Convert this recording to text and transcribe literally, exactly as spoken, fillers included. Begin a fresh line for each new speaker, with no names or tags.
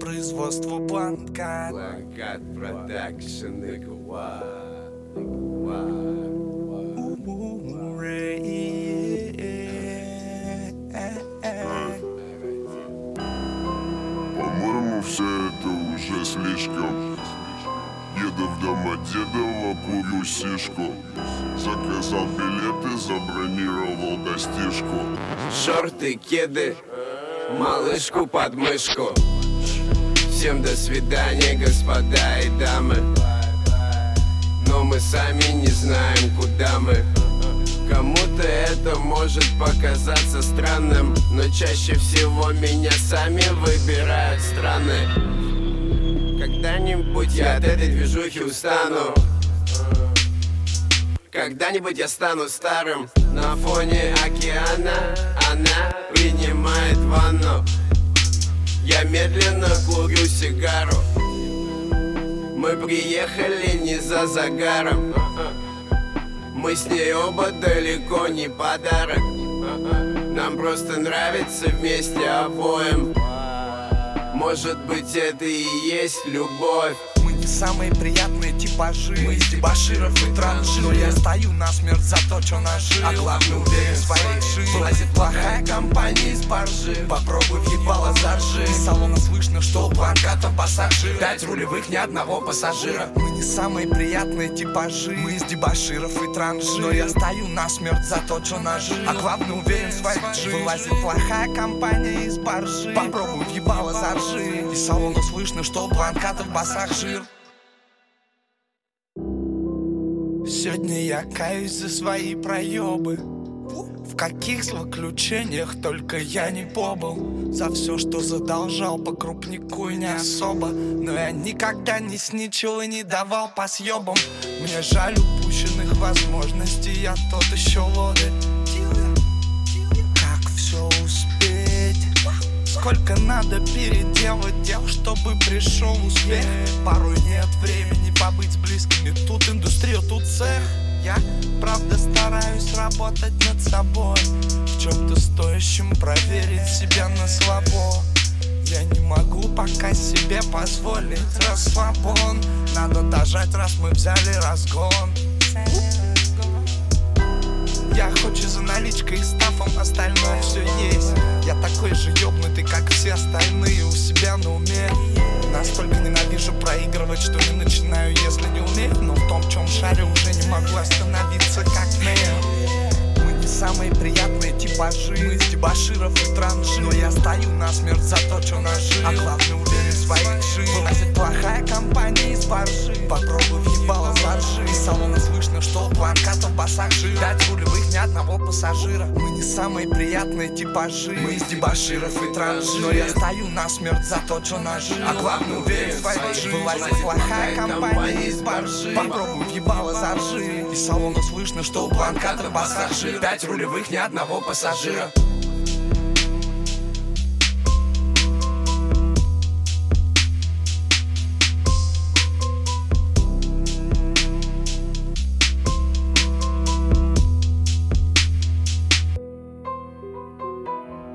производства Бланкат.
Бланкат продакшн, игла.
По-моему, все это уже слишком. Еду в Домодедово, курю сишку. Заказал билеты, забронировал достижку.
Шорты, кеды, малышку под мышку. Всем до свидания, господа и дамы. Но мы сами не знаем, куда мы. Кому-то это может показаться странным, но чаще всего меня сами выбирают страны. Когда-нибудь я от этой движухи устану. Когда-нибудь я стану старым. На фоне океана она принимает ванну. Я медленно курю сигару. Мы приехали не за загаром. Мы с ней оба далеко не подарок. Нам просто нравится вместе обоим. Может быть, это и есть любовь.
Мы не самые приятные типажи. Мы из дебоширов и транжир. Но я стою насмерть за то, что нажил. А главное, уверен в своей ши. Влазит плохая компания из баржи. Попробуй въебало заржи. Из салона слышно, что у Бланката пассажир. Пять рулевых, ни одного пассажира. Мы не самые приятные типажи. Мы из дебоширов и транжир. Но я стою насмерть за то, что нажил. А главное, уверен в своей ши. Вылазит плохая компания из баржи. Попробуй въебало заржи. Из салона слышно, что у Бланкатов пассажир. Сегодня я каюсь за свои проебы. В каких злоключениях только я не побыл. За все, что задолжал по крупнику и не особо. Но я никогда не сничил и не давал по съебам. Мне жаль упущенных возможностей, я тот еще лодырь. Как все успеть? Сколько надо переделать дел, чтобы пришел успех? Порой нет времени побыть с близкими. Тут индустрия, тут цех. Я, правда, стараюсь работать над собой, в чем-то стоящем проверить себя на слабо. Я не могу пока себе позволить расслабон. Надо дожать, раз мы взяли разгон. Я хочу за наличкой и стафом, остальное все есть. Я такой же ёбнутый, как все остальные у себя на уме. Настолько ненавижу проигрывать, что не начинаю, если не умею. Но в том, чем шарю, уже не могу остановиться, как Нео. Мы не самые приятные типажи. Мы из дебоширов и транжир. Но я стою насмерть за то, что нажил. А главное, уверен в своих ши. Вылазит плохая компания из баржи. Попробуй въебало заржи. Из салона слышно, что у Бланката пассажир. Пять рулевых, ни одного пассажира. Мы не самые приятные типажи. Мы из дебоширов и транжир. Но я стою насмерть за то, что нажил. А главное, уверен в своих ши. Вылазит плохая компания из баржи. Попробуй въебало заржи. Из салона слышно, что у Бланката пассажир. Пять рулевых, ни одного пассажира.